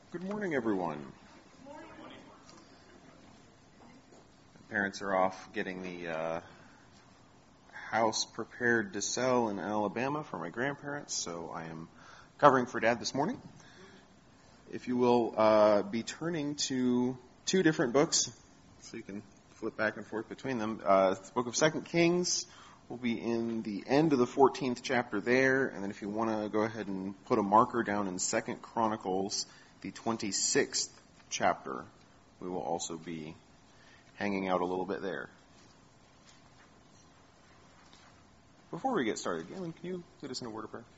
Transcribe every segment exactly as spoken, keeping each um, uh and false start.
Good morning, everyone. Parents are off getting the uh, house prepared to sell in Alabama for my grandparents, so I am covering for Dad this morning. If you will uh, be turning to two different books, so you can flip back and forth between them. Uh, the book of Second Kings will be in the end of the fourteenth chapter there, and then if you want to go ahead and put a marker down in Second Chronicles, the twenty-sixth chapter, we will also be hanging out a little bit there. Before we get started, Galen, can you lead us in a word of prayer?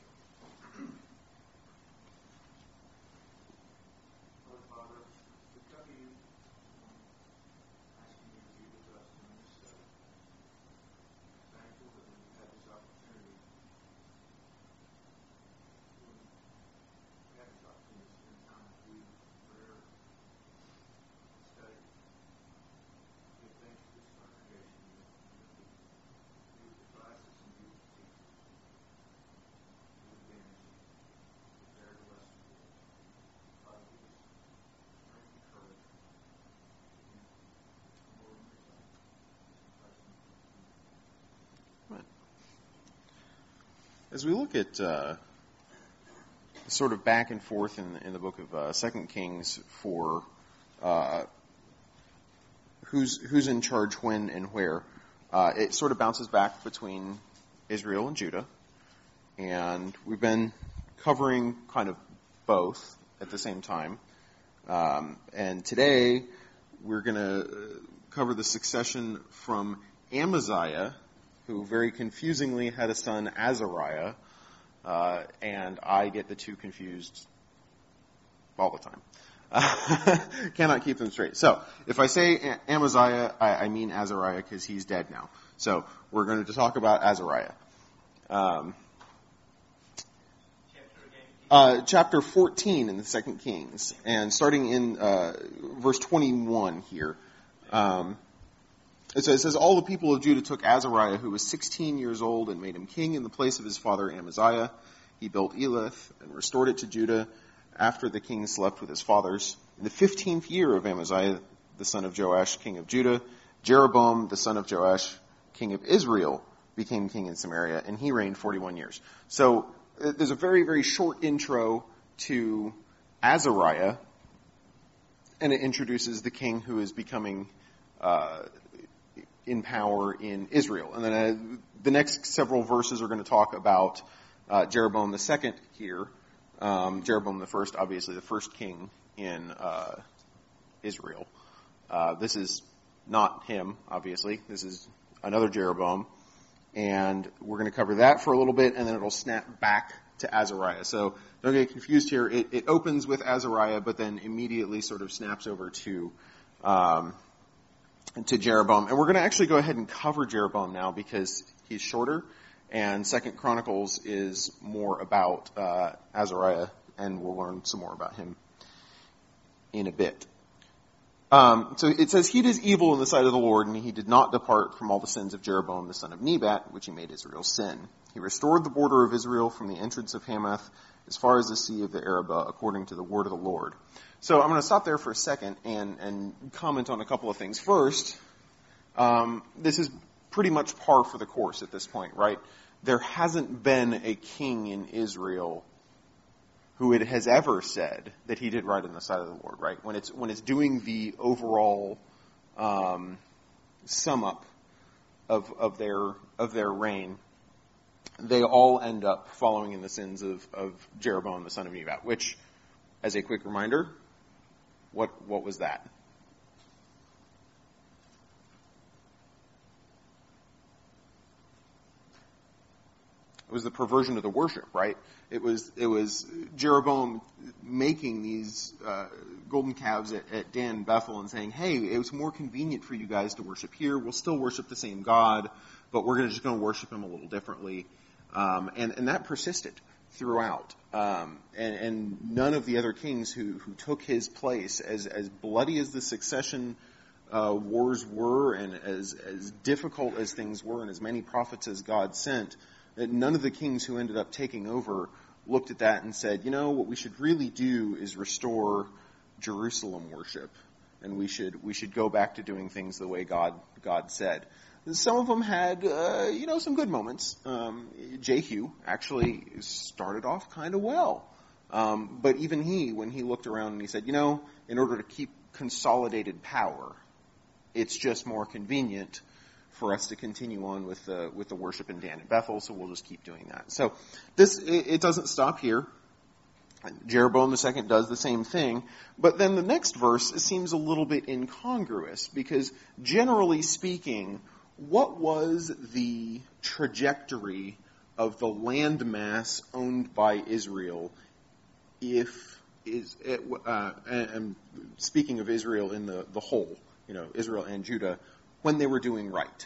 As we look at uh, sort of back and forth in, in the book of uh, Second Kings for uh, who's who's in charge when and where, uh, it sort of bounces back between Israel and Judah, and we've been covering kind of both at the same time. Um, and today we're going to cover the succession from Amaziah, who very confusingly had a son, Azariah, uh, and I get the two confused all the time. Uh, cannot keep them straight. So, if I say Amaziah, I, I mean Azariah because he's dead now. So, we're going to talk about Azariah. Um, uh, chapter fourteen in the Second Kings, and starting in uh, verse twenty-one here. Um, It says, it says, all the people of Judah took Azariah, who was sixteen years old, and made him king in the place of his father Amaziah. He built Elath and restored it to Judah after the king slept with his fathers. In the fifteenth year of Amaziah, the son of Joash, king of Judah, Jeroboam, the son of Joash, king of Israel, became king in Samaria, and he reigned forty-one years. So uh, there's a very, very short intro to Azariah, and it introduces the king who is becoming uh in power in Israel. And then uh, the next several verses are going to talk about uh, Jeroboam the second here. Um, Jeroboam the first, obviously the first king in uh, Israel. Uh, this is not him, obviously. This is another Jeroboam. And we're going to cover that for a little bit, and then it'll snap back to Azariah. So don't get confused here. It, it opens with Azariah, but then immediately sort of snaps over to um, to Jeroboam. And we're going to actually go ahead and cover Jeroboam now because he's shorter, and Second Chronicles is more about uh, Azariah, and we'll learn some more about him in a bit. Um, so it says, he did evil in the sight of the Lord, and he did not depart from all the sins of Jeroboam the son of Nebat, which he made Israel sin. He restored the border of Israel from the entrance of Hamath as far as the sea of the Arabah, according to the word of the Lord. So I'm going to stop there for a second and, and comment on a couple of things. First, um, this is pretty much par for the course at this point, right? There hasn't been a king in Israel who it has ever said that he did right in the sight of the Lord, right? When it's when it's doing the overall um, sum up of of their of their reign, they all end up following in the sins of, of Jeroboam the son of Nebat, which, as a quick reminder, what what was that? It was the perversion of the worship, right? It was it was Jeroboam making these uh, golden calves at, at Dan and Bethel and saying, hey, it was more convenient for you guys to worship here. We'll still worship the same God, but we're gonna, just going to worship him a little differently. Um, and, and that persisted throughout. Um, and, and none of the other kings who, who took his place, as, as bloody as the succession uh, wars were and as, as difficult as things were and as many prophets as God sent, that none of the kings who ended up taking over looked at that and said, you know, what we should really do is restore Jerusalem worship, and we should we should go back to doing things the way God God said. Some of them had, uh, you know, some good moments. Um, Jehu actually started off kind of well. Um, but even he, when he looked around and he said, you know, in order to keep consolidated power, it's just more convenient for us to continue on with the with the worship in Dan and Bethel, so we'll just keep doing that. So this it, it doesn't stop here. Jeroboam the Second does the same thing, but then the next verse seems a little bit incongruous, because generally speaking, what was the trajectory of the landmass owned by Israel if is uh, and speaking of Israel in the, the whole, you know, Israel and Judah, when they were doing right?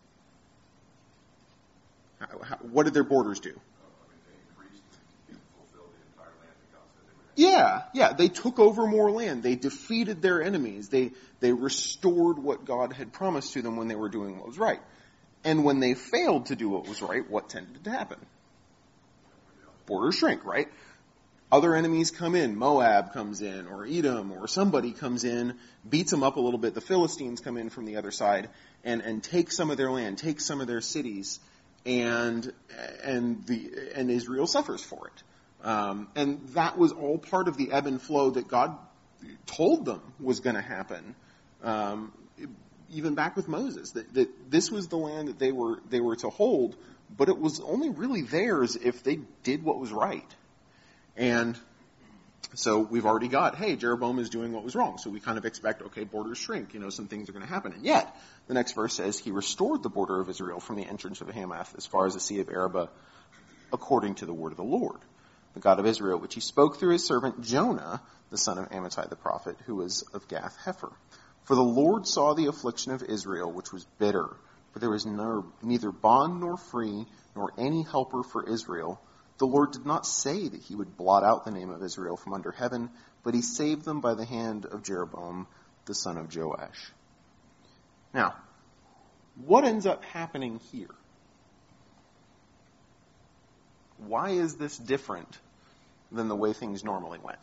How, how, what did their borders do? Yeah, yeah, they took over more land. They defeated their enemies. They they restored what God had promised to them when they were doing what was right. And when they failed to do what was right, what tended to happen? Borders shrink, right? Other enemies come in. Moab comes in, or Edom, or somebody comes in, beats them up a little bit. The Philistines come in from the other side and, and take some of their land, take some of their cities, and and the and Israel suffers for it. Um, and that was all part of the ebb and flow that God told them was going to happen, um, even back with Moses. That, that this was the land that they were they were to hold, but it was only really theirs if they did what was right. And so we've already got, hey, Jeroboam is doing what was wrong. So we kind of expect, okay, borders shrink, you know, some things are going to happen. And yet, the next verse says, he restored the border of Israel from the entrance of Hamath as far as the Sea of Arabah, according to the word of the Lord, the God of Israel, which he spoke through his servant Jonah, the son of Amittai the prophet, who was of Gath Hepher. For the Lord saw the affliction of Israel, which was bitter, for there was no, neither bond nor free, nor any helper for Israel. The Lord did not say that he would blot out the name of Israel from under heaven, but he saved them by the hand of Jeroboam, the son of Joash. Now, what ends up happening here? Why is this different than the way things normally went?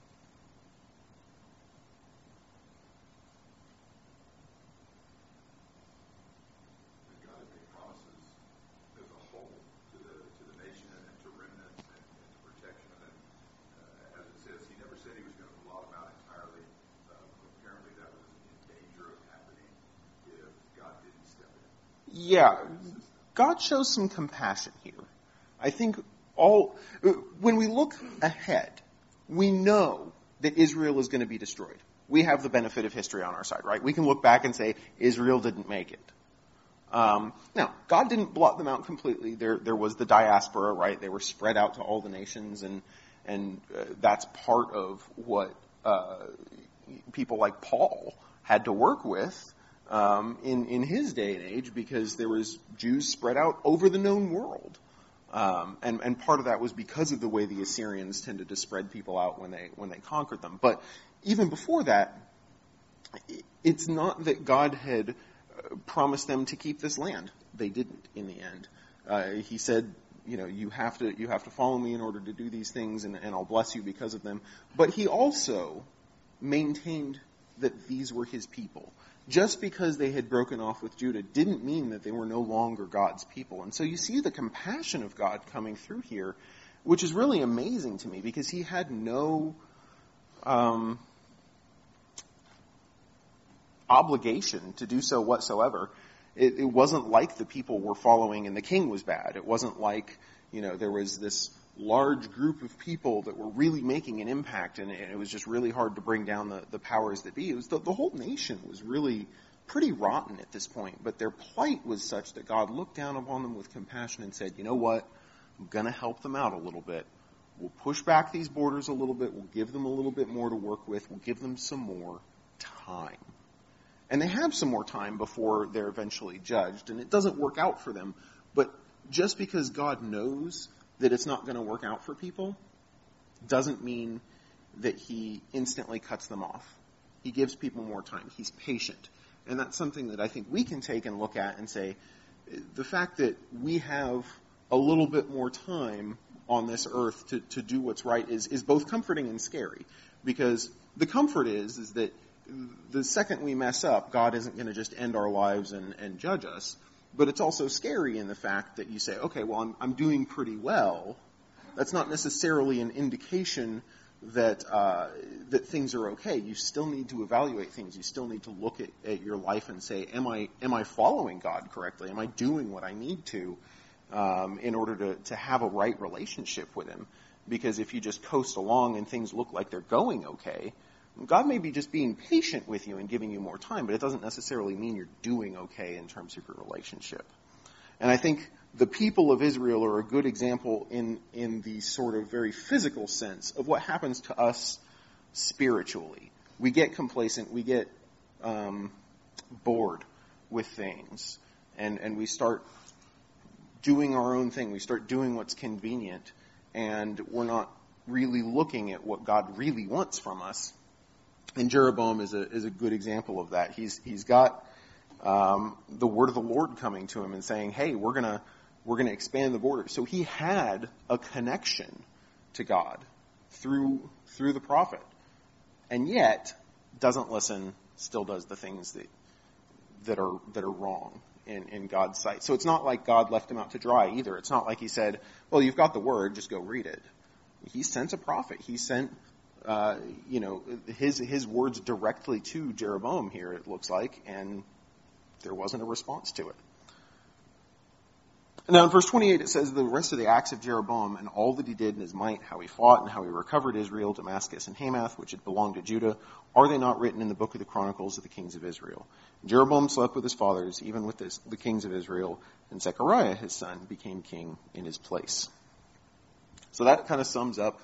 God had made promises as a whole to the to the nation and to remnants and, and to protection. And uh, as it says, he never said he was going to blot them out entirely. Uh, apparently, that was in danger of happening if God didn't step in. Yeah, God shows some compassion here. I think all when we look ahead, we know that Israel is going to be destroyed. We have the benefit of history on our side, right? We can look back and say Israel didn't make it. Um, now, God didn't blot them out completely. There, there was the diaspora, right? They were spread out to all the nations, and and uh, that's part of what uh, people like Paul had to work with um, in in his day and age, because there was Jews spread out over the known world. Um, and, and part of that was because of the way the Assyrians tended to spread people out when they when they conquered them. But even before that, it's not that God had promised them to keep this land. They didn't in the end. Uh, he said, you know, you have to you have to follow me in order to do these things, and, and I'll bless you because of them. But he also maintained that these were his people. Just because they had broken off with Judah didn't mean that they were no longer God's people. And so you see the compassion of God coming through here, which is really amazing to me, because he had no um, obligation to do so whatsoever. It, it wasn't like the people were following and the king was bad. It wasn't like, you know, there was this large group of people that were really making an impact, and it was just really hard to bring down the, the powers that be. It was the, the whole nation was really pretty rotten at this point, but their plight was such that God looked down upon them with compassion and said, you know what, I'm going to help them out a little bit. We'll push back these borders a little bit. We'll give them a little bit more to work with. We'll give them some more time. And they have some more time before they're eventually judged, and it doesn't work out for them. But just because God knows that it's not going to work out for people doesn't mean that he instantly cuts them off. He gives people more time. He's patient. And that's something that I think we can take and look at and say, the fact that we have a little bit more time on this earth to, to do what's right is, is both comforting and scary. Because the comfort is, is that the second we mess up, God isn't going to just end our lives and, and judge us. But it's also scary in the fact that you say, okay, well, I'm, I'm doing pretty well. That's not necessarily an indication that uh, that things are okay. You still need to evaluate things. You still need to look at, at your life and say, am I am I following God correctly? Am I doing what I need to um, in order to, to have a right relationship with him? Because if you just coast along and things look like they're going okay, God may be just being patient with you and giving you more time, but it doesn't necessarily mean you're doing okay in terms of your relationship. And I think the people of Israel are a good example in, in the sort of very physical sense of what happens to us spiritually. We get complacent, we get um, bored with things, and, and we start doing our own thing. We start doing what's convenient, and we're not really looking at what God really wants from us. And Jeroboam is a is a good example of that. He's he's got um, the word of the Lord coming to him and saying, "Hey, we're gonna we're gonna expand the border." So he had a connection to God through through the prophet, and yet doesn't listen. Still does the things that that are that are wrong in in God's sight. So it's not like God left him out to dry either. It's not like he said, "Well, you've got the word, just go read it." He sent a prophet. He sent. Uh, you know, his his words directly to Jeroboam here, it looks like, and there wasn't a response to it. Now in verse twenty-eight it says, the rest of the acts of Jeroboam and all that he did in his might, how he fought and how he recovered Israel, Damascus and Hamath, which had belonged to Judah, are they not written in the book of the Chronicles of the kings of Israel? And Jeroboam slept with his fathers, even with this, the kings of Israel, and Zechariah his son became king in his place. So that kind of sums up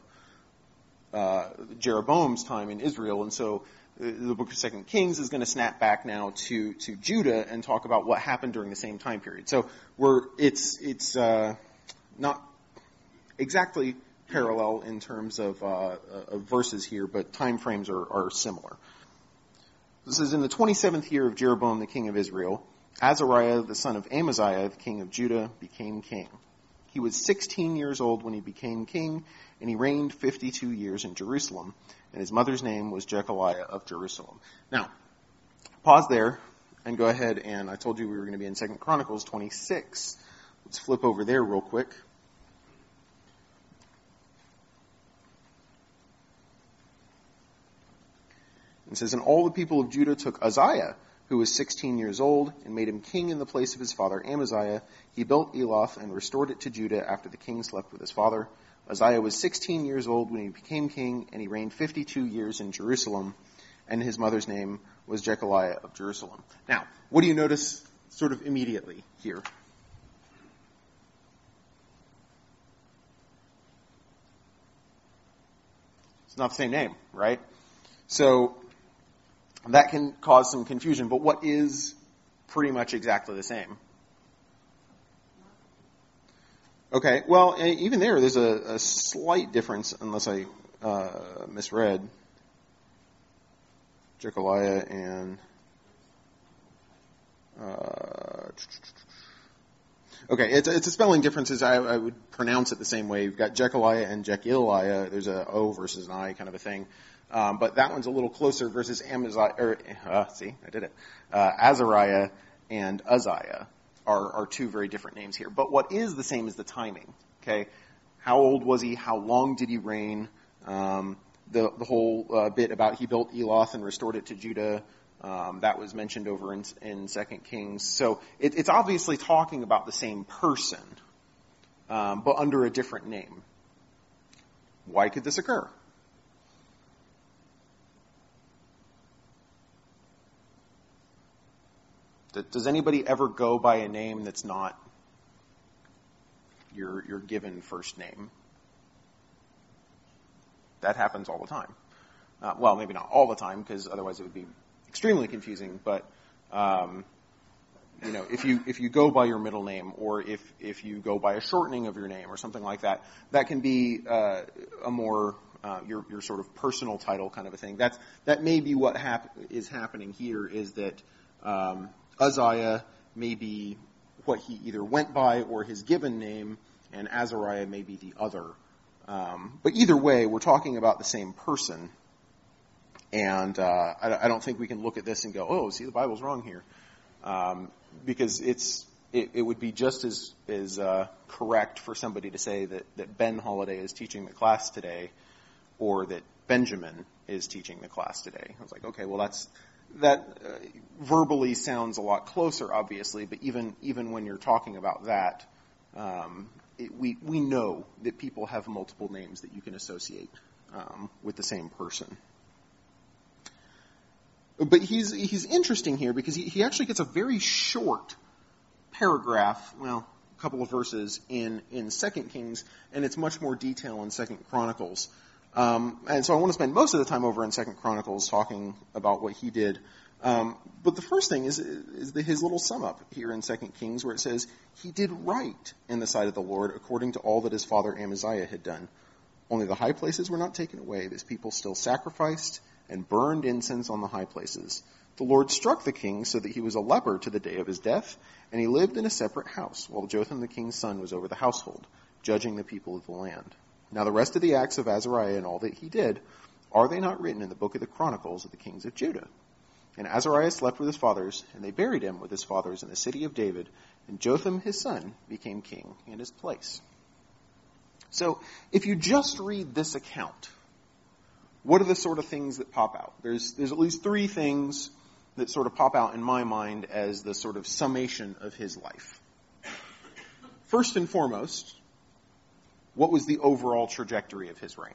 Uh, Jeroboam's time in Israel, and so uh, the book of Second Kings is going to snap back now to to Judah and talk about what happened during the same time period. So we're it's it's uh, not exactly parallel in terms of, uh, of verses here, but time frames are, are similar. This is in the twenty-seventh year of Jeroboam, the king of Israel. Azariah, the son of Amaziah, the king of Judah, became king. He was sixteen years old when he became king, and he reigned fifty-two years in Jerusalem, and his mother's name was Jechaliah of Jerusalem. Now, pause there and go ahead, and I told you we were going to be in Second Chronicles twenty-six. Let's flip over there real quick. It says, and all the people of Judah took Uzziah, who was sixteen years old, and made him king in the place of his father Amaziah. He built Eloth and restored it to Judah after the king slept with his father. Uzziah was sixteen years old when he became king, and he reigned fifty-two years in Jerusalem, and his mother's name was Jechaliah of Jerusalem. Now, what do you notice sort of immediately here? It's not the same name, right? So that can cause some confusion, but what is pretty much exactly the same? Okay, well, even there, there's a, a slight difference, unless I uh, misread. Jechaliah and... Uh, okay, it's, it's a spelling difference. I, I would pronounce it the same way. You've got Jechaliah and Jechiliah. There's a O versus an I kind of a thing. Um, but that one's a little closer versus Amaziah, or, uh, see, I did it. Uh, Azariah and Uzziah are, are two very different names here. But what is the same is the timing, okay? How old was he? How long did he reign? Um, the, the whole uh, bit about he built Eloth and restored it to Judah, um, that was mentioned over in, in Second Kings. So it, it's obviously talking about the same person, um, but under a different name. Why could this occur? Does anybody ever go by a name that's not your your given first name? That happens all the time. Uh, well, maybe not all the time, because otherwise it would be extremely confusing. But um, you know, if you if you go by your middle name, or if if you go by a shortening of your name, or something like that, that can be uh, a more uh, your your sort of personal title kind of a thing. That's that may be what hap- is happening here. Is that um, Uzziah may be what he either went by or his given name, and Azariah may be the other. Um, but either way, we're talking about the same person. And uh, I, I don't think we can look at this and go, oh, see, the Bible's wrong here. Um, because it's it, it would be just as, as uh, correct for somebody to say that, that Ben Holiday is teaching the class today or that Benjamin is teaching the class today. I was like, okay, well, that's that uh, verbally sounds a lot closer, obviously, but even even when you're talking about that, um, it, we, we know that people have multiple names that you can associate um, with the same person. But he's he's interesting here because he, he actually gets a very short paragraph, well, a couple of verses in, in Second Kings, and it's much more detail in Second Chronicles. Um, and so I want to spend most of the time over in Second Chronicles talking about what he did. Um, but the first thing is, is the, his little sum up here in Second Kings where it says, he did right in the sight of the Lord according to all that his father Amaziah had done. Only the high places were not taken away. His people still sacrificed and burned incense on the high places. The Lord struck the king so that he was a leper to the day of his death, and he lived in a separate house, while Jotham the king's son was over the household, judging the people of the land. Now the rest of the acts of Azariah and all that he did, are they not written in the book of the Chronicles of the kings of Judah? And Azariah slept with his fathers, and they buried him with his fathers in the city of David, and Jotham his son became king in his place. So if you just read this account, what are the sort of things that pop out? There's there's at least three things that sort of pop out in my mind as the sort of summation of his life. First and foremost, what was the overall trajectory of his reign?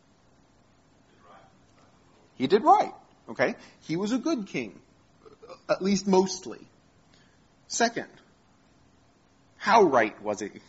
He did right. Okay? He was a good king, at least mostly. Second, how right was he?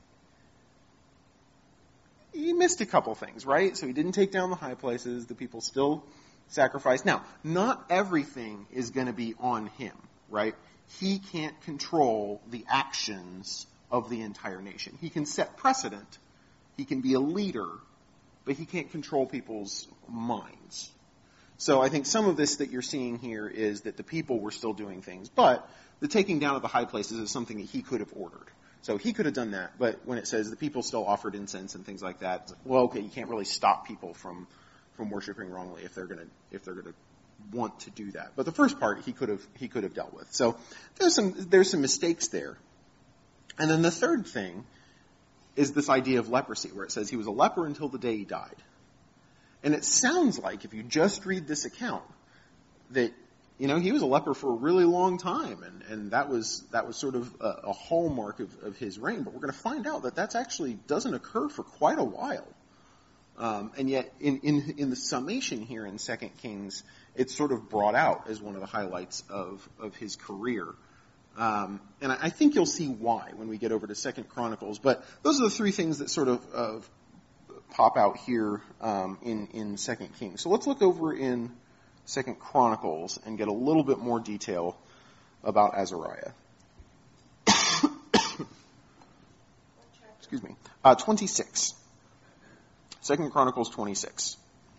He missed a couple things, right? So he didn't take down the high places. The people still sacrificed. Now, not everything is going to be on him, right? He can't control the actions of the entire nation. He can set precedent. He can be a leader, but he can't control people's minds. So I think some of this that you're seeing here is that the people were still doing things, but the taking down of the high places is something that he could have ordered. So he could have done that, but when it says the people still offered incense and things like that, it's like, well, okay, you can't really stop people from, from worshiping wrongly if they're gonna if they're gonna want to do that. But the first part he could have he could have dealt with. So there's some there's some mistakes there. And then the third thing is this idea of leprosy, where it says he was a leper until the day he died. And it sounds like, if you just read this account, that, you know, he was a leper for a really long time, and, and that was that was sort of a, a hallmark of, of his reign. But we're going to find out that that actually doesn't occur for quite a while. Um, and yet, in, in in the summation here in Second Kings, it's sort of brought out as one of the highlights of, of his career. Um, and I, I think you'll see why when we get over to Second Chronicles. But those are the three things that sort of uh, pop out here um, in, in Second Kings. So let's look over in Second Chronicles and get a little bit more detail about Azariah. Excuse me. Uh, twenty-six. Second Chronicles twenty-six.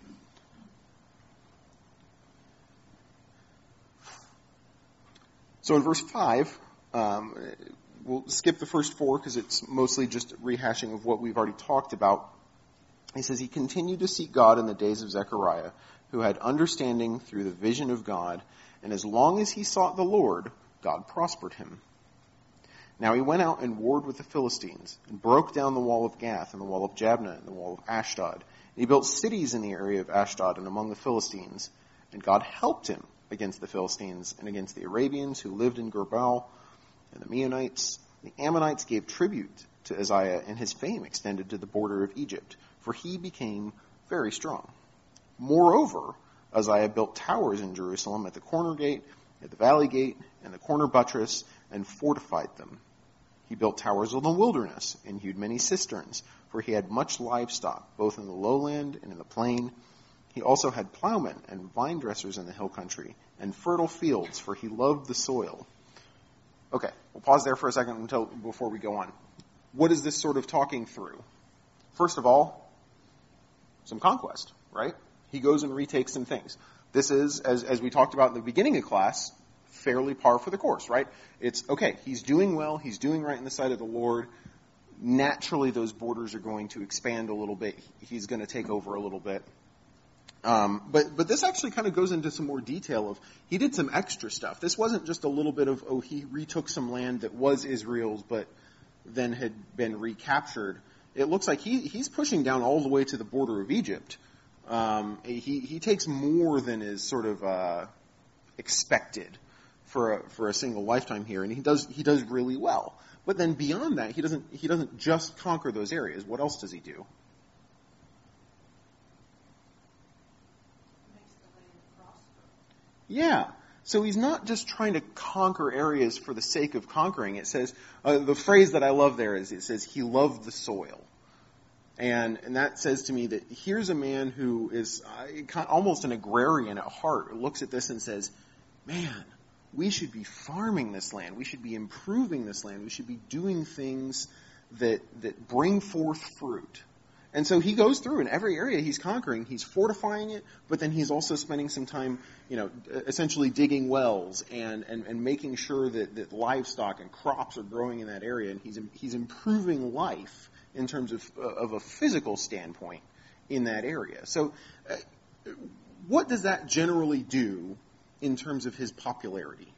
So in verse five, um, we'll skip the first four because it's mostly just rehashing of what we've already talked about. He says, he continued to seek God in the days of Zechariah, who had understanding through the vision of God, and as long as he sought the Lord, God prospered him. Now he went out and warred with the Philistines, and broke down the wall of Gath, and the wall of Jabneh, and the wall of Ashdod. And he built cities in the area of Ashdod and among the Philistines, and God helped him against the Philistines and against the Arabians who lived in Gerbal, and the Meunites. The Ammonites gave tribute to Uzziah, and his fame extended to the border of Egypt, for he became very strong. Moreover, Uzziah built towers in Jerusalem at the corner gate, at the valley gate, and the corner buttress, and fortified them. He built towers in the wilderness, and hewed many cisterns, for he had much livestock, both in the lowland and in the plain. He also had plowmen and vine dressers in the hill country, and fertile fields, for he loved the soil. Okay, we'll pause there for a second until before we go on. What is this sort of talking through? First of all, some conquest, right? He goes and retakes some things. This is, as, as we talked about in the beginning of class, fairly par for the course, right? It's, okay, he's doing well, he's doing right in the sight of the Lord. naturally those borders are going to expand a little bit. He's going to take over a little bit. Um, but but this actually kind of goes into some more detail of he did some extra stuff. This wasn't just a little bit of, oh, he retook some land that was Israel's but then had been recaptured. It looks like he he's pushing down all the way to the border of Egypt. Um, he he takes more than is sort of uh, expected for a, for a single lifetime here, and he does he does really well. But then beyond that, he doesn't he doesn't just conquer those areas. What else does he do? Yeah. So he's not just trying to conquer areas for the sake of conquering. It says, uh, the phrase that I love there is, it says, he loved the soil. And, and that says to me that here's a man who is uh, almost an agrarian at heart, who looks at this and says, man, we should be farming this land. We should be improving this land. We should be doing things that, that bring forth fruit. And so he goes through in every area he's conquering, he's fortifying it, but then he's also spending some time, you know, essentially digging wells and, and, and making sure that, that livestock and crops are growing in that area. And he's, he's improving life in terms of, of a physical standpoint in that area. So uh, what does that generally do in terms of his popularity?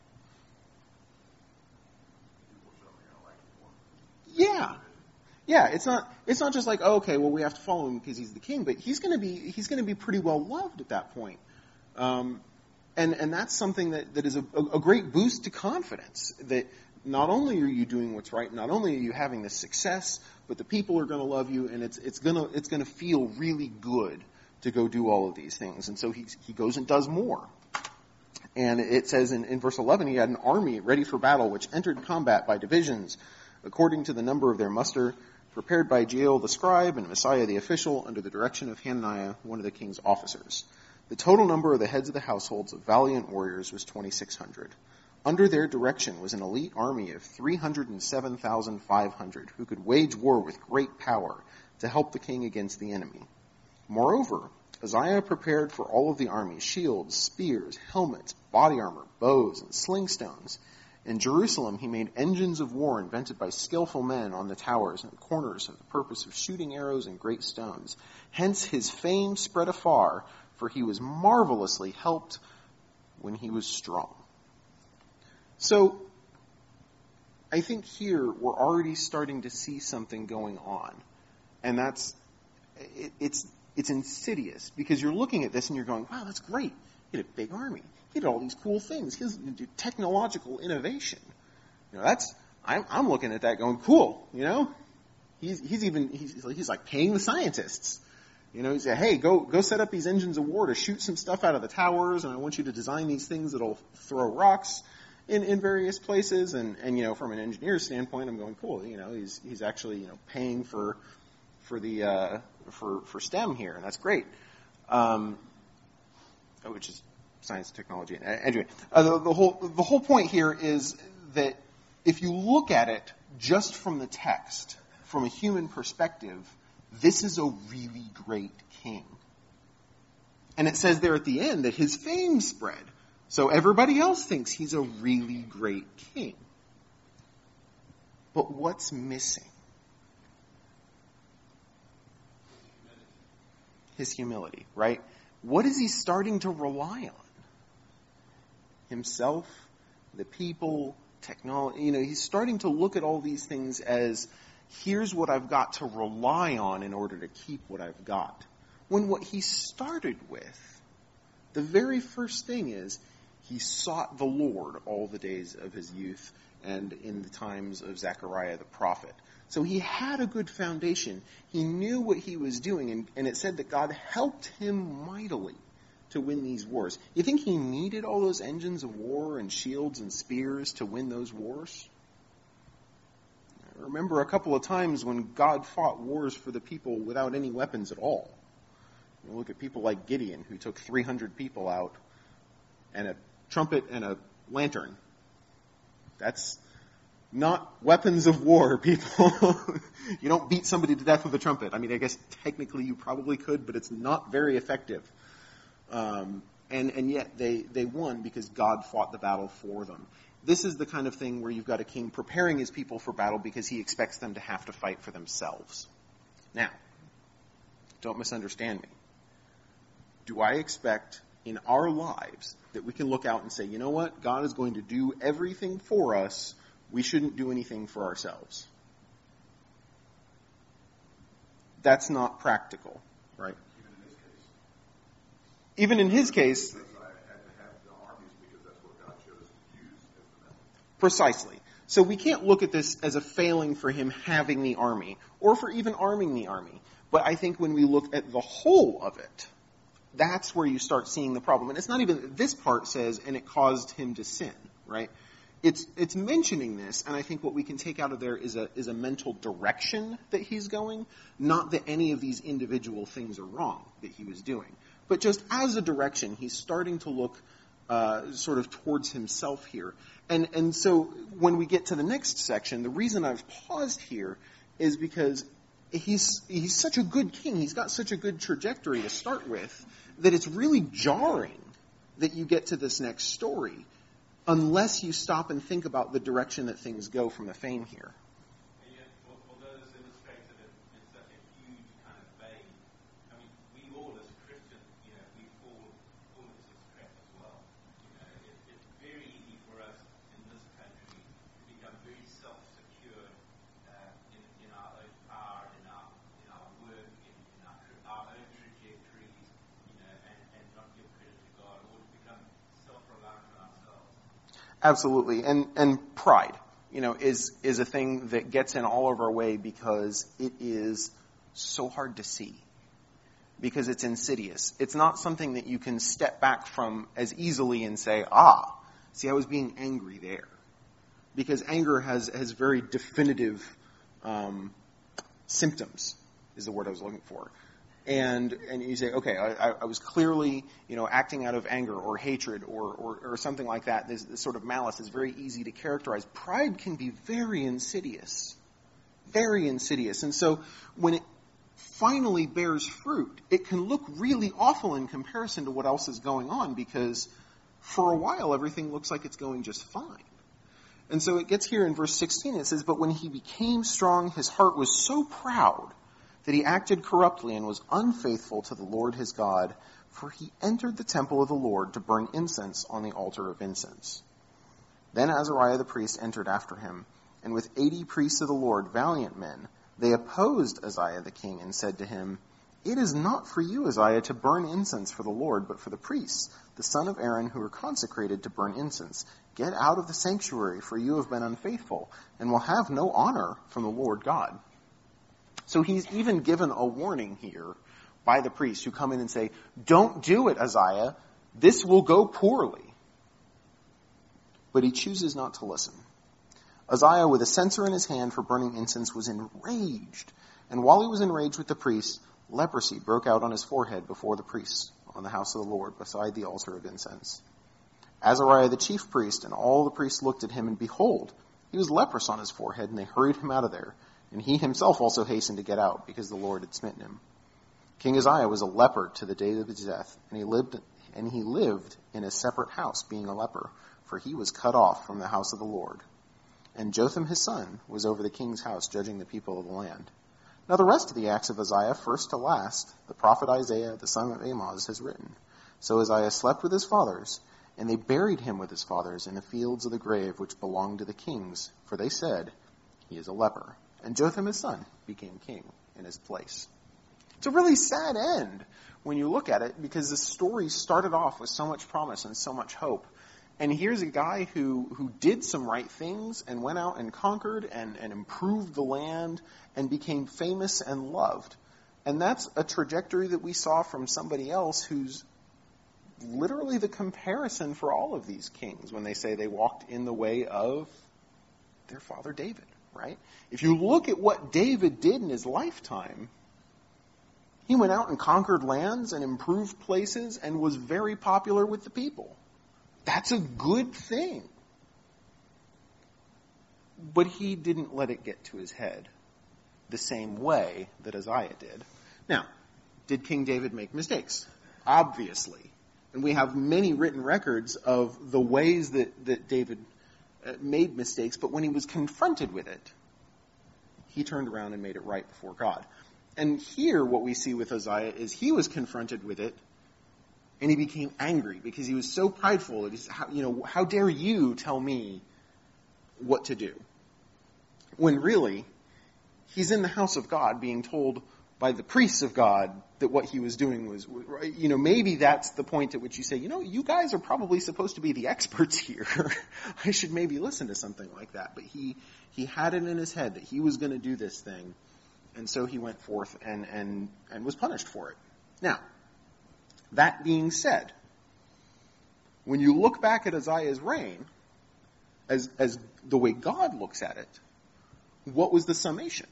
Yeah. Yeah, it's not it's not just like, oh, okay, well, we have to follow him because he's the king, but he's going to be he's going to be pretty well loved at that point. Um, and and that's something that, that is a, a great boost to confidence, that not only are you doing what's right, not only are you having this success, but the people are going to love you, and it's it's going to it's going to feel really good to go do all of these things. And so he he goes and does more. And it says in, in verse eleven, he had an army ready for battle, which entered combat by divisions, according to the number of their muster, prepared by Jeiel the scribe and Messiah the official, under the direction of Hananiah, one of the king's officers. The total number of the heads of the households of valiant warriors was twenty-six hundred. Under their direction was an elite army of three hundred seven thousand five hundred, who could wage war with great power to help the king against the enemy. Moreover, Uzziah prepared for all of the army shields, spears, helmets, body armor, bows, and sling stones. In Jerusalem, he made engines of war invented by skillful men on the towers and corners for the purpose of shooting arrows and great stones. Hence his fame spread afar, for he was marvelously helped when he was strong. So, I think here we're already starting to see something going on. And that's, it, it's, it's insidious, because you're looking at this and you're going, wow, that's great. He had a big army. He did all these cool things. He has technological innovation. You know, that's I'm, I'm looking at that going, cool. You know, he's he's even he's, he's like paying the scientists. You know, he said, hey, go go set up these engines of war to shoot some stuff out of the towers, and I want you to design these things that'll throw rocks in, in various places. And, and you know, from an engineer's standpoint, I'm going, cool. You know, he's he's actually you know paying for for the uh, for for STEM here, and that's great. Um, which is science and technology. Anyway, uh, the, the whole the whole point here is that if you look at it just from the text, from a human perspective, this is a really great king. And it says there at the end that his fame spread. So everybody else thinks he's a really great king. But what's missing? His humility, right? What is he starting to rely on? Himself, the people, technology. You know, he's starting to look at all these things as, here's what I've got to rely on in order to keep what I've got. When what he started with, the very first thing is, he sought the Lord all the days of his youth and in the times of Zechariah the prophet. So he had a good foundation. He knew what he was doing, and, and it said that God helped him mightily to win these wars. You think he needed all those engines of war and shields and spears to win those wars? I remember a couple of times when God fought wars for the people without any weapons at all. You look at people like Gideon, who took three hundred people out, and a trumpet and a lantern. That's not weapons of war, people. You don't beat somebody to death with a trumpet. I mean, I guess technically you probably could, but it's not very effective. Um, and, and yet they, they won because God fought the battle for them. This is the kind of thing where you've got a king preparing his people for battle because he expects them to have to fight for themselves. Now, don't misunderstand me. Do I expect in our lives that we can look out and say, you know what, God is going to do everything for us, we shouldn't do anything for ourselves? That's not practical, right? Even in his case, Even in his case, precisely. So we can't look at this as a failing for him having the army, or for even arming the army. But I think when we look at the whole of it, that's where you start seeing the problem. And it's not even, this part says, and it caused him to sin, right? It's it's mentioning this, and I think what we can take out of there is a is a mental direction that he's going, not that any of these individual things are wrong that he was doing. But just as a direction, he's starting to look uh, sort of towards himself here. And and so when we get to the next section, the reason I've paused here is because he's he's such a good king. He's got such a good trajectory to start with that it's really jarring that you get to this next story unless you stop and think about the direction that things go from the fame here. And yet, although this illustrates it in such a huge kind of vein, I mean, we all as Christians, you know, we fall, fall into this trap as well. You know, it, it's very easy for us in this country to become very self-secure uh, in, in our own power, in our in our work, in, in our, our own trajectories, you know, and, and not give credit to God, or to become self-reliant on ourselves. Absolutely. And and pride, you know, is is a thing that gets in all of our way because it is so hard to see. Because it's insidious. It's not something that you can step back from as easily and say, ah, see, I was being angry there. Because anger has, has very definitive um, symptoms, is the word I was looking for. And and you say, okay, I, I was clearly, you know, acting out of anger or hatred or, or, or something like that. This, this sort of malice is very easy to characterize. Pride can be very insidious. Very insidious. And so when it finally bears fruit, it can look really awful in comparison to what else is going on because for a while everything looks like it's going just fine. And so it gets here in verse sixteen, it says, but when he became strong, his heart was so proud that he acted corruptly and was unfaithful to the Lord his God, for he entered the temple of the Lord to burn incense on the altar of incense. Then Azariah the priest entered after him, and with eighty priests of the Lord, valiant men, they opposed Uzziah the king and said to him, it is not for you, Uzziah, to burn incense for the Lord, but for the priests, the son of Aaron, who are consecrated to burn incense. Get out of the sanctuary, for you have been unfaithful, and will have no honor from the Lord God. So he's even given a warning here by the priests who come in and say, don't do it, Uzziah. This will go poorly. But he chooses not to listen. Uzziah, with a censer in his hand for burning incense, was enraged. And while he was enraged with the priests, leprosy broke out on his forehead before the priests on the house of the Lord beside the altar of incense. Azariah the chief priest and all the priests looked at him, and behold, he was leprous on his forehead, and they hurried him out of there. And he himself also hastened to get out, because the Lord had smitten him. King Uzziah was a leper to the day of his death, and he lived and he lived in a separate house, being a leper, for he was cut off from the house of the Lord. And Jotham his son was over the king's house, judging the people of the land. Now the rest of the acts of Uzziah, first to last, the prophet Isaiah, the son of Amoz, has written. So Uzziah slept with his fathers, and they buried him with his fathers in the fields of the grave which belonged to the kings, for they said, he is a leper. And Jotham his son became king in his place. It's a really sad end when you look at it, because the story started off with so much promise and so much hope. And here's a guy who, who did some right things and went out and conquered and, and improved the land and became famous and loved. And that's a trajectory that we saw from somebody else who's literally the comparison for all of these kings when they say they walked in the way of their father David. Right? If you look at what David did in his lifetime, he went out and conquered lands and improved places and was very popular with the people. That's a good thing. But he didn't let it get to his head the same way that Uzziah did. Now, did King David make mistakes? Obviously. And we have many written records of the ways that, that David made mistakes, but when he was confronted with it, he turned around and made it right before God. And here what we see with Uzziah is he was confronted with it, and he became angry because he was so prideful. It is, how, you know, how dare you tell me what to do? When really, he's in the house of God being told by the priests of God that what he was doing was, you know, maybe that's the point at which you say, you know, you guys are probably supposed to be the experts here. I should maybe listen to something like that. But he, he had it in his head that he was going to do this thing. And so he went forth and, and, and was punished for it. Now, that being said, when you look back at Uzziah's reign, as, as the way God looks at it, what was the summation?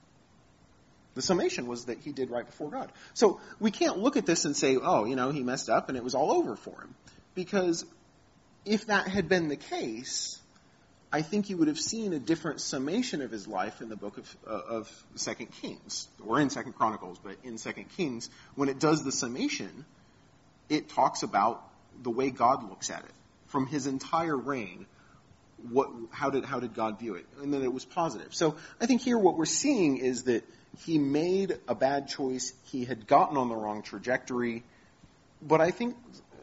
The summation was that he did right before God. So we can't look at this and say, oh, you know, he messed up and it was all over for him. Because if that had been the case, I think you would have seen a different summation of his life in the book of, uh, of Second Kings, or in Second Chronicles, but in Second Kings, when it does the summation, it talks about the way God looks at it. From his entire reign, what, how did, how did God view it? And then it was positive. So I think here what we're seeing is that he made a bad choice. He had gotten on the wrong trajectory. But I think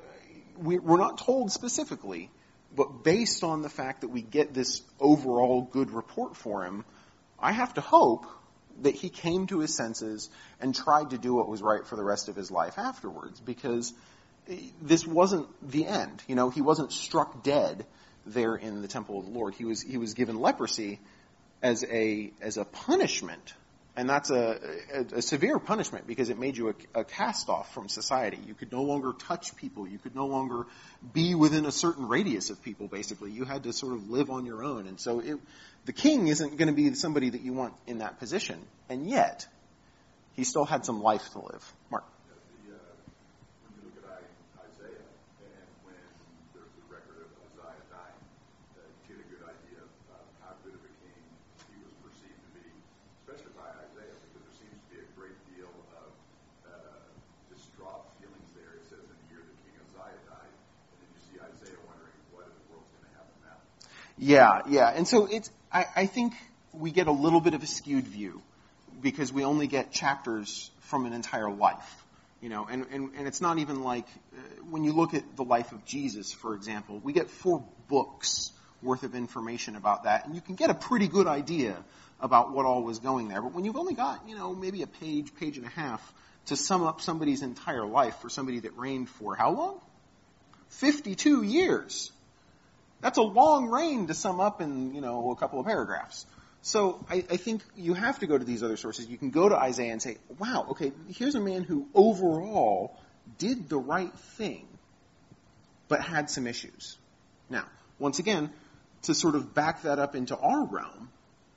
we, we're not told specifically, but based on the fact that we get this overall good report for him, I have to hope that he came to his senses and tried to do what was right for the rest of his life afterwards, because this wasn't the end. You know, he wasn't struck dead there in the temple of the Lord. He was he was given leprosy as a as a punishment. And that's a, a, a severe punishment because it made you a, a cast-off from society. You could no longer touch people. You could no longer be within a certain radius of people, basically. You had to sort of live on your own. And so it, the king isn't going to be somebody that you want in that position. And yet, he still had some life to live. Mark. The, uh, when you look at Isaiah, and when there's a record of Uzziah dying, uh, you get a good idea of uh, how good of a king he was perceived to be, especially by Isaiah, because there seems to be a great deal of uh, distraught feelings there. It says in the year that King Uzziah died, and then you see Isaiah wondering what in the world's going to happen now. Yeah, yeah. And so it's, I, I think we get a little bit of a skewed view because we only get chapters from an entire life. You know, and, and, and it's not even like, uh, when you look at the life of Jesus, for example, we get four books worth of information about that, and you can get a pretty good idea about what all was going there. But when you've only got, you know, maybe a page, page and a half to sum up somebody's entire life for somebody that reigned for how long? fifty-two years. That's a long reign to sum up in, you know, a couple of paragraphs. So I, I think you have to go to these other sources. You can go to Isaiah and say, wow, okay, here's a man who overall did the right thing, but had some issues. Now, once again, to sort of back that up into our realm,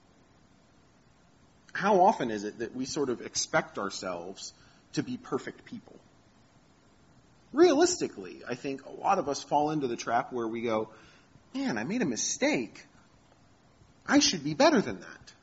how often is it that we sort of expect ourselves to be perfect people? Realistically, I think a lot of us fall into the trap where we go, man, I made a mistake. I should be better than that.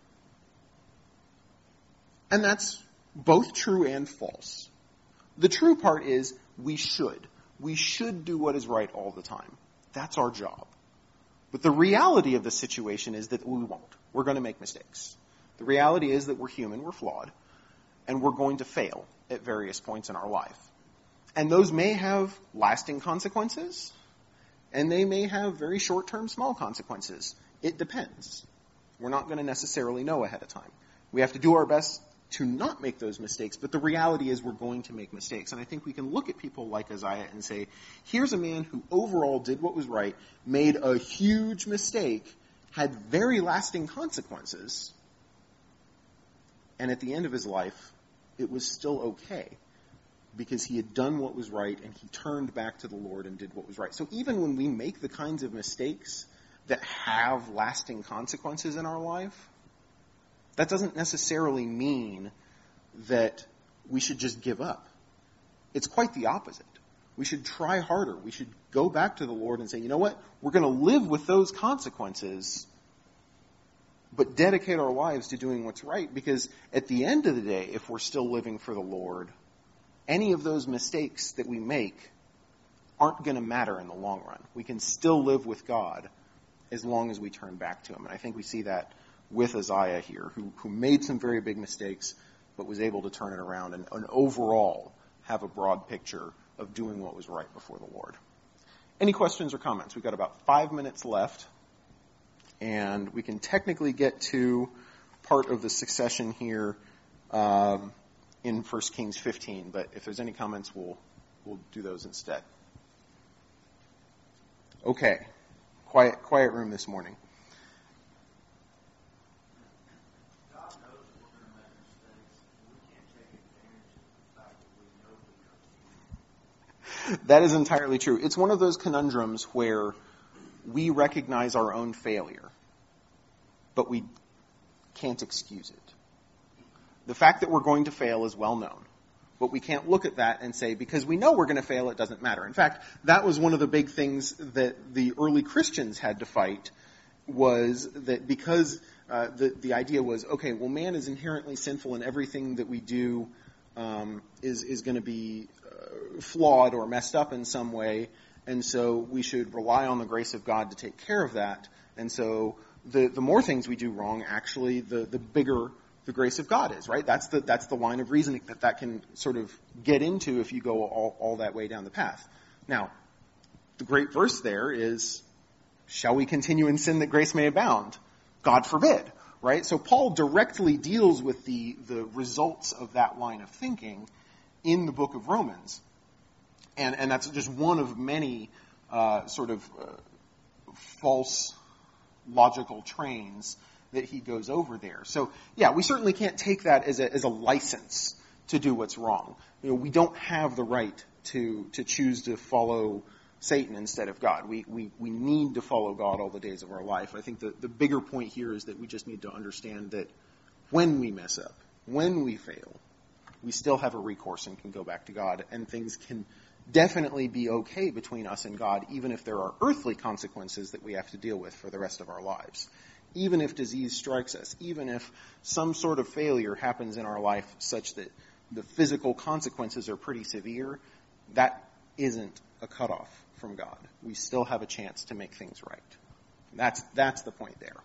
And that's both true and false. The true part is we should. We should do what is right all the time. That's our job. But the reality of the situation is that we won't. We're going to make mistakes. The reality is that we're human, we're flawed, and we're going to fail at various points in our life. And those may have lasting consequences, and they may have very short-term small consequences. It depends. We're not going to necessarily know ahead of time. We have to do our best to not make those mistakes, but the reality is we're going to make mistakes. And I think we can look at people like Uzziah and say, here's a man who overall did what was right, made a huge mistake, had very lasting consequences, and at the end of his life, it was still okay because he had done what was right and he turned back to the Lord and did what was right. So even when we make the kinds of mistakes that have lasting consequences in our life, that doesn't necessarily mean that we should just give up. It's quite the opposite. We should try harder. We should go back to the Lord and say, you know what? We're going to live with those consequences, but dedicate our lives to doing what's right, because at the end of the day, if we're still living for the Lord, any of those mistakes that we make aren't going to matter in the long run. We can still live with God as long as we turn back to him. And I think we see that with Uzziah here, who, who made some very big mistakes, but was able to turn it around and, and overall have a broad picture of doing what was right before the Lord. Any questions or comments? We've got about five minutes left, and we can technically get to part of the succession here um, in First Kings fifteen, but if there's any comments, we'll we'll do those instead. Okay. Quiet, quiet room this morning. God knows we're going to make mistakes, and we can't take advantage of the fact that we know we are human. That is entirely true. It's one of those conundrums where we recognize our own failure, but we can't excuse it. The fact that we're going to fail is well known. But we can't look at that and say, because we know we're going to fail, it doesn't matter. In fact, that was one of the big things that the early Christians had to fight, was that because uh, the, the idea was, okay, well, man is inherently sinful and everything that we do um, is, is going to be uh, flawed or messed up in some way, and so we should rely on the grace of God to take care of that. And so the, the more things we do wrong, actually, the, the bigger the grace of God is, right? That's the that's the line of reasoning that that can sort of get into if you go all, all that way down the path. Now, the great verse there is, shall we continue in sin that grace may abound? God forbid, right? So Paul directly deals with the, the results of that line of thinking in the book of Romans. And, and that's just one of many uh, sort of uh, false logical trains that he goes over there. So, yeah, we certainly can't take that as a, as a license to do what's wrong. You know, we don't have the right to, to choose to follow Satan instead of God. We, we, we need to follow God all the days of our life. I think the, the bigger point here is that we just need to understand that when we mess up, when we fail, we still have a recourse and can go back to God, and things can definitely be okay between us and God, even if there are earthly consequences that we have to deal with for the rest of our lives. Even if disease strikes us, even if some sort of failure happens in our life such that the physical consequences are pretty severe, that isn't a cutoff from God. We still have a chance to make things right. That's, that's the point there.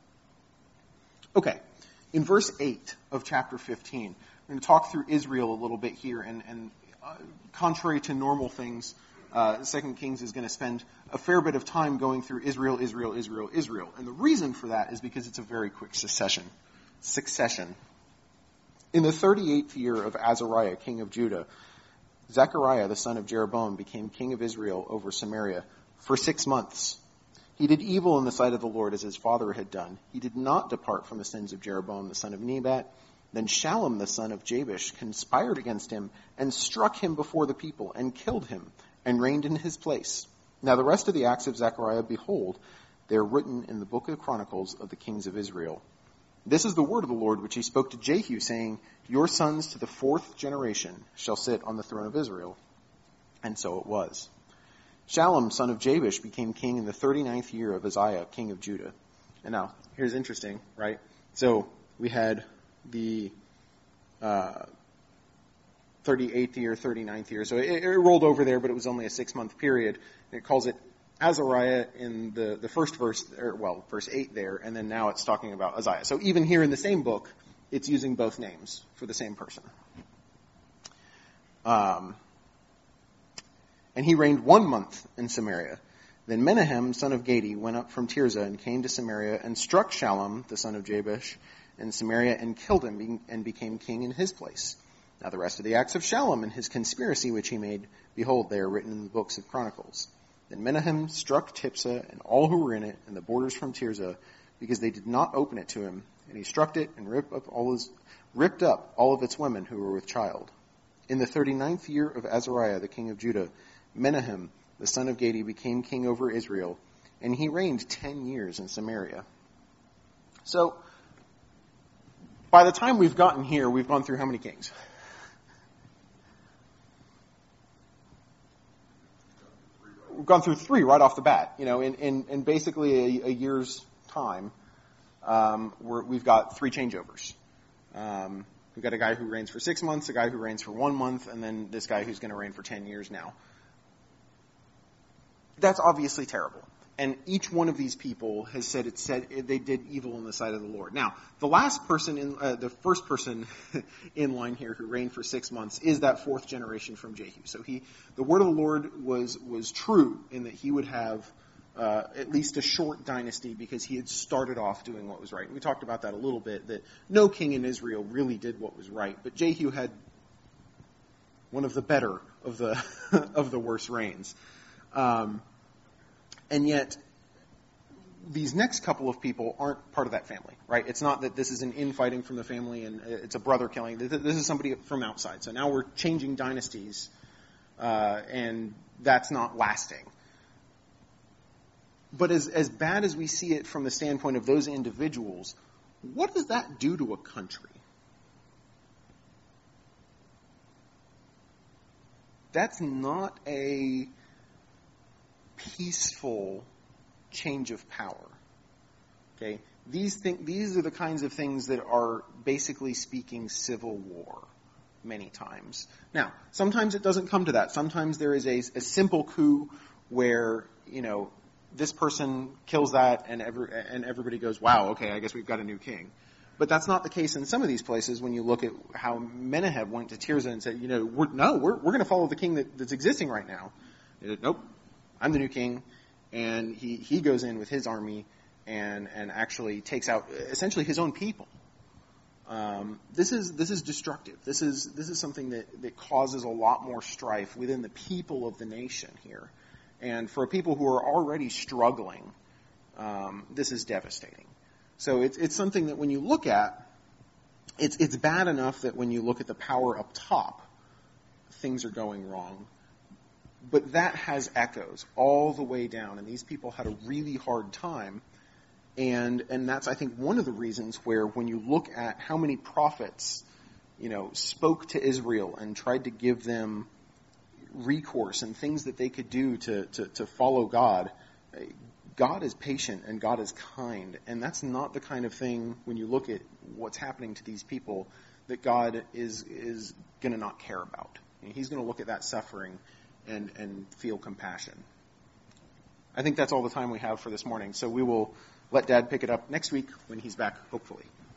Okay, in verse eight of chapter fifteen, we're going to talk through Israel a little bit here, and, and uh, contrary to normal things, Uh, Second Kings is going to spend a fair bit of time going through Israel, Israel, Israel, Israel. And the reason for that is because it's a very quick succession. Succession. In the thirty-eighth year of Azariah, king of Judah, Zechariah, the son of Jeroboam, became king of Israel over Samaria for six months. He did evil in the sight of the Lord as his father had done. He did not depart from the sins of Jeroboam, the son of Nebat. Then Shallum, the son of Jabesh, conspired against him and struck him before the people and killed him, and reigned in his place. Now the rest of the acts of Zechariah, behold, they are written in the book of Chronicles of the kings of Israel. This is the word of the Lord which he spoke to Jehu, saying, your sons to the fourth generation shall sit on the throne of Israel. And so it was. Shallum, son of Jabesh, became king in the thirty-ninth year of Uzziah, king of Judah. And now, here's interesting, right? So we had the uh, thirty-eighth year, thirty-ninth year. So it, it rolled over there, but it was only a six-month period. It calls it Azariah in the, the first verse, or well, verse eight there, and then now it's talking about Uzziah. So even here in the same book, it's using both names for the same person. Um, and he reigned one month in Samaria. Then Menahem, son of Gadi, went up from Tirzah and came to Samaria and struck Shallum, the son of Jabesh, in Samaria and killed him and became king in his place. Now the rest of the acts of Shallum and his conspiracy which he made, behold, they are written in the books of Chronicles. Then Menahem struck Tipsah and all who were in it and the borders from Tirzah, because they did not open it to him. And he struck it and ripped up all his, ripped up all of its women who were with child. In the thirty-ninth year of Azariah, the king of Judah, Menahem, the son of Gadi, became king over Israel, and he reigned ten years in Samaria. So, by the time we've gotten here, we've gone through how many kings? We've gone through three right off the bat. You know, in, in, in basically a, a year's time, um, we're, we've got three changeovers. Um, we've got a guy who reigns for six months, a guy who reigns for one month, and then this guy who's going to reign for ten years now. That's obviously terrible. And each one of these people has said it said they did evil in the sight of the Lord. Now, the last person, in uh, the first person in line here who reigned for six months is that fourth generation from Jehu. So he, the word of the Lord was was true in that he would have uh, at least a short dynasty because he had started off doing what was right. And we talked about that a little bit, that no king in Israel really did what was right. But Jehu had one of the better of the of the worst reigns. Um, And yet, these next couple of people aren't part of that family, right? It's not that this is an infighting from the family and it's a brother killing. This is somebody from outside. So now we're changing dynasties, uh, and that's not lasting. But as, as bad as we see it from the standpoint of those individuals, what does that do to a country? That's not a peaceful change of power. Okay, these thing, these are the kinds of things that are basically speaking civil war many times. Now, sometimes it doesn't come to that. Sometimes there is a, a simple coup where, you know, this person kills that and every, and everybody goes, wow, okay, I guess we've got a new king. But that's not the case in some of these places when you look at how Menaheb went to Tirzah and said, you know, we're, no, we're, we're going to follow the king that, that's existing right now. He said, nope. I'm the new king, and he, he goes in with his army and and actually takes out essentially his own people. Um, this is this is destructive. This is this is something that, that causes a lot more strife within the people of the nation here, and for people who are already struggling, um, this is devastating. So it's it's something that when you look at, it's it's bad enough that when you look at the power up top, things are going wrong. But that has echoes all the way down, and these people had a really hard time. And and that's, I think, one of the reasons where when you look at how many prophets, you know, spoke to Israel and tried to give them recourse and things that they could do to, to, to follow God, God is patient and God is kind. And that's not the kind of thing, when you look at what's happening to these people, that God is, is going to not care about. And he's going to look at that suffering and, and feel compassion. I think that's all the time we have for this morning. So we will let Dad pick it up next week when he's back, hopefully.